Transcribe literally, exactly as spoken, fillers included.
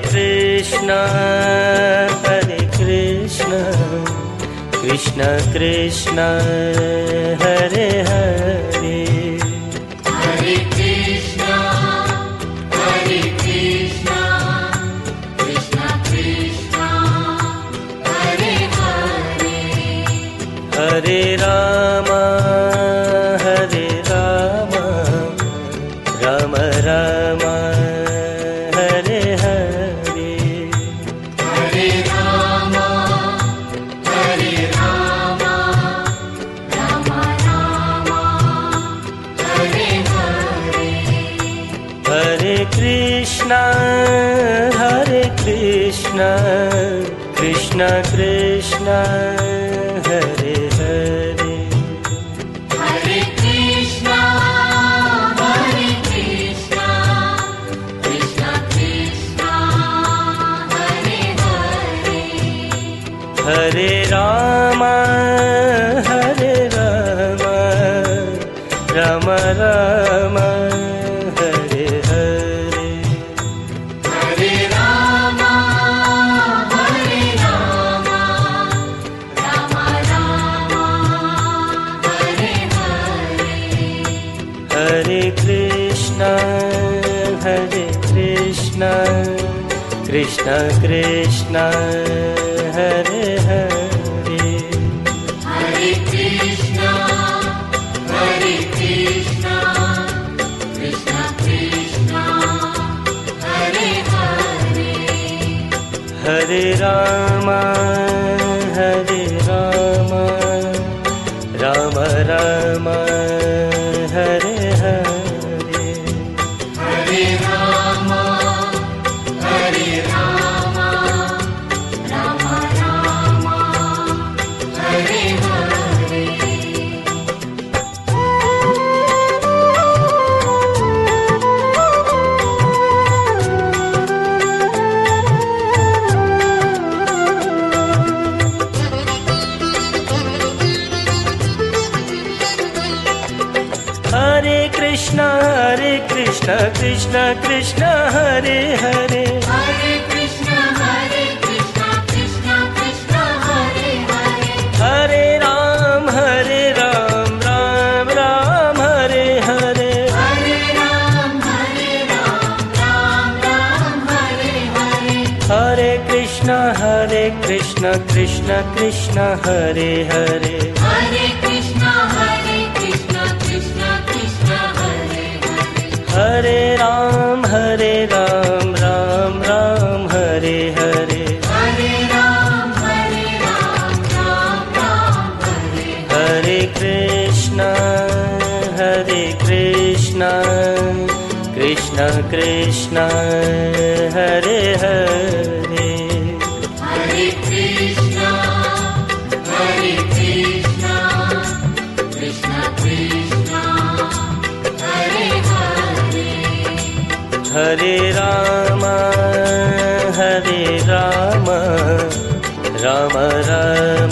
Krishna, Hare Krishna, Krishna Krishna, Hare Hare, Hare Krishna, Hare Krishna, Krishna Krishna, Hare Hare, Hare Rama, Hare Rama, Rama Rama, Hare Hare, Hare Rama, Hare Rama, Rama Rama, Hare Hare, Hare Krishna, Hare Krishna, Krishna Krishna, Hare Hare, Hare Krishna, Hare Krishna, Krishna Krishna, Hare Hare, Hare Rama, Hare Rama, Rama Rama, Hare Hare, Hare Rama, Hare Rama, Rama Rama, Hare Hare, Hare Krishna, Hare Krishna, Krishna Krishna, Hare Hare, Hare Krishna, Hare Krishna, Krishna Krishna, Hare Hare, Hare Rama, Hare Rama, Rama Rama, Hare Hare, Hare Rama, Hare Rama, Rama Rama, Hare Hare. Hare Krishna, Hare Krishna, Krishna Krishna, Hare Hare, Hare Krishna, Hare Krishna, Krishna Krishna, Hare Hare, Hare Ram, Hare Ram, Ram Ram, Hare Hare, Hare Ram, Hare Ram, Ram Ram, Hare Hare, Hare Krishna, Hare Krishna, Krishna Krishna, Hare Hare, Hare Krishna, Hare Krishna, Krishna Krishna, Hare Hare, Hare Ram, Hare Ram, Ram Ram, Hare Hare, Hare Ram, Hare Ram, Ram Ram, Hare Hare, Hare Krishna, Hare Krishna, Krishna Krishna, Hare Hare, Hare Krishna, Hare Krishna, Krishna Krishna, Hare Hare, Hare Rama, Hare Rama, Rama Rama,